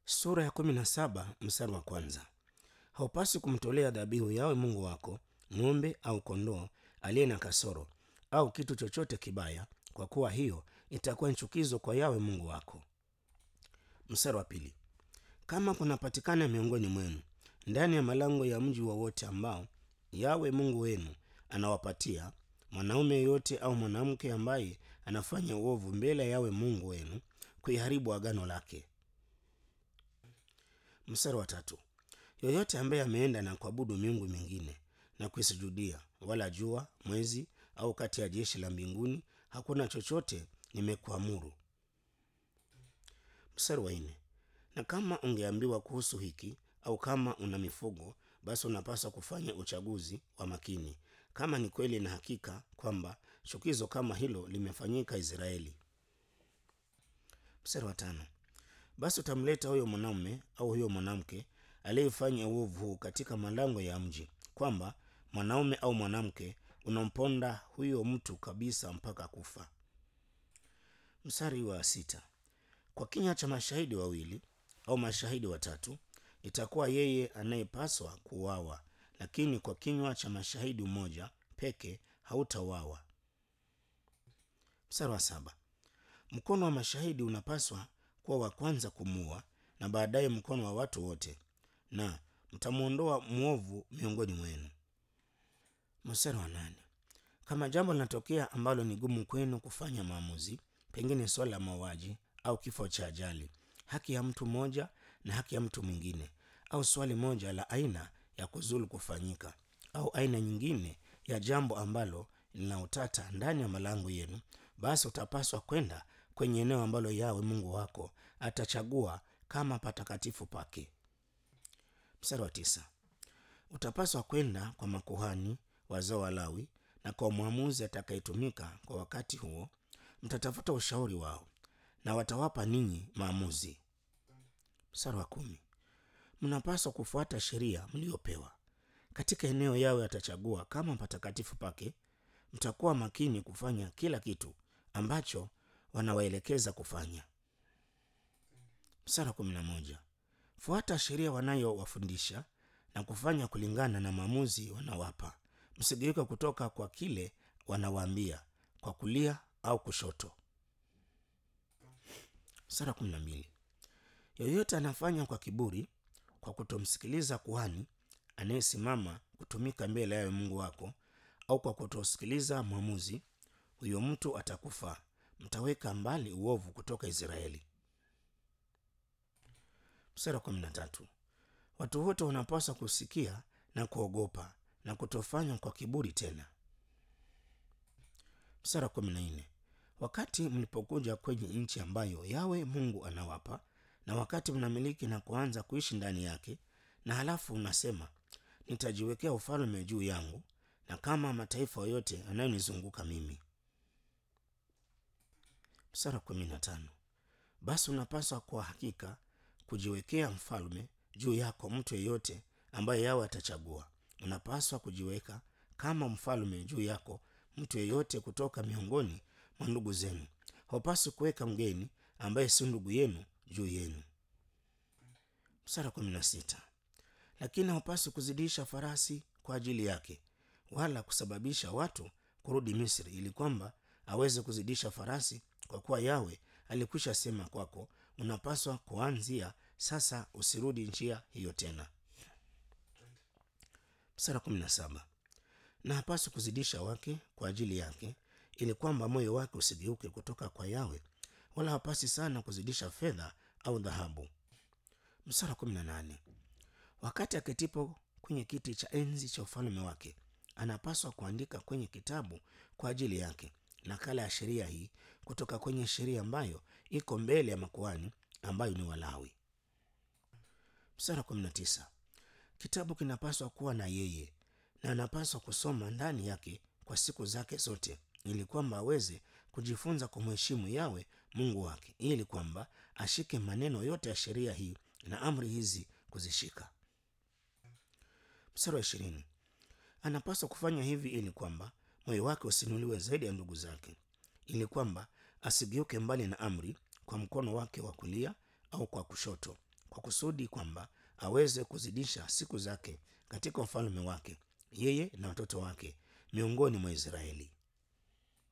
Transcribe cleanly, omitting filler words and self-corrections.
Sura ya 17 mstari wa kwanza. Haupasi kumtolea dhabihu yawe Mungu wako ng'ombe au kondoo aliye na kasoro au kitu chochote kibaya, kwa kuwa hiyo itakuwa ni chukizo kwa yawe Mungu wako. Mstari wa pili. Kama kunapatikana miongoni mwenu ndani ya malango ya mji wowote ambao yawe Mungu wenu anawapatia, mwanaume yeyote au mwanamke ambaye anafanya uovu mbele ya yawe Mungu wenu, kuiharibu agano lake. Mstari wa tatu. Yoyote ambaye ameenda na kuabudu miungu mingine na kuisujudia, wala jua, mwezi au kati ya jeshi la mbinguni, hakuna chochote nimekuamuru. Mstari wa nne. Na kama ungeambiwa kuhusu hiki, au kama una mifugo, basi unapaswa kufanya uchaguzi wa makini, kama ni kweli na hakika kwamba chukizo kama hilo limefanyika Israeli. Mstari wa tano. Basi utamleta huyo mwanaume au huyo mwanamke aliyefanya uovu huu katika malango ya mji, kwamba mwanaume au mwanamke unamponda huyo mtu kabisa mpaka kufa. Mstari wa sita. Kwa kinywa cha mashahidi wawili au mashahidi watatu itakuwa yeye anayepaswa kuuawa, lakini kwa kinywa cha mashahidi mmoja peke hautauawa. Mstari wa saba. Mkono wa mashahidi unapaswa kuwa wa kwanza kumuua, na baadaye mkono wa watu wote, na mtamwondoa mwovu miongoni mwenu. Mstari wa nane. Kama jambo linatokea ambalo ni gumu kwenu kufanya maamuzi, pengine swala la mauaji au kifo cha ajali, haki ya mtu mmoja na haki ya mtu mwingine, au swali moja la aina ya kuzulu kufanyika, au aina nyingine ya jambo ambalo lina utata ndani ya malango yenu, basi utapaswa kwenda kwenye eneo ambalo yawe Mungu wako atachagua kama patakatifu pake. Mstari wa tisa. Utapaswa kwenda kwa makuhani wazao wa Lawi na kwa mwamuzi atakayetumika kwa wakati huo. Mtatafuta ushauri wao na watawapa ninyi maamuzi. Mstari wa kumi. Mnapaswa kufuata sheria mliopewa. Katika eneo yawe atachagua kama patakatifu pake. Mtakuwa makini kufanya kila kitu ambacho wanawaelekeza kufanya. Mstari wa 11. Fuata sheria wanayowafundisha na kufanya kulingana na maamuzi wanawapa. Msigeuke kutoka kwa kile wanawaambia kwa kulia au kushoto. Mstari wa 12. Yoyote anafanya kwa kiburi, kwa kutomsikiliza kuhani anayesimama kutumika mbele ya Mungu wako, au kwa kutosikiliza mwamuzi, huyo mtu atakufa. Mtaweka mbali uovu kutoka Israeli. Mstari wa 13. Watu wote wanapaswa kusikia na kuogopa na kutofanya kwa kiburi tena. Mstari wa 14. Wakati mlipokuja kwenye nchi ambayo yawe Mungu anawapa, na wakati mnamiliki na kuanza kuishi ndani yake, na halafu unasema nitajiwekea ufalme juu yangu na kama mataifa yote yanayonizunguka mimi. Mstari wa 15. Basi unapaswa kwa hakika kujiwekea mfalme juu yako, mtu yeyote ambaye yawe atachagua. Unapaswa kujiweka kama mfalme juu yako mtu yeyote kutoka miongoni mwa ndugu zenu. Haupaswi kuweka mgeni ambaye si ndugu yenu juu yenu. Mstari wa 16. Lakini haupaswi kuzidisha farasi kwa ajili yake, wala kusababisha watu kurudi Misri, ili kwamba aweze kuzidisha farasi, kwa kuwa yawe alikwisha sema kwako, unapaswa kuanzia sasa usirudi njia hiyo tena. Mstari wa 17. Na hapaswi kuzidisha wake kwa ajili yake, ili kwamba moyo wake usigeuke kutoka kwa yawe, wala hapasi sana kuzidisha fedha au dhahabu. Mstari wa 18. Wakati aketipo kwenye kiti cha enzi cha ufalme wake, anapaswa kuandika kwenye kitabu kwa ajili yake nakala ya sheria hii kutoka kwenye sheria ambayo iko mbele ya makuhani ambayo ni Walawi. Mstari wa 19. Kitabu kinapaswa kuwa na yeye, na anapaswa kusoma ndani yake kwa siku zake zote, ili kwamba aweze kujifunza kumheshimu yawe Mungu wake, ili kwamba ashike maneno yote ya sheria hii na amri hizi kuzishika. Mstari wa 20. Anapaswa kufanya hivi ili kwamba moyo wake usinuliwe zaidi ya ndugu zake, ili kwamba asigeuke mbali na amri kwa mkono wake wa kulia au kwa kushoto, kwa kusudi kwamba aweze kuzidisha siku zake katika ufalme wake, yeye na watoto wake miongoni mwa Israeli.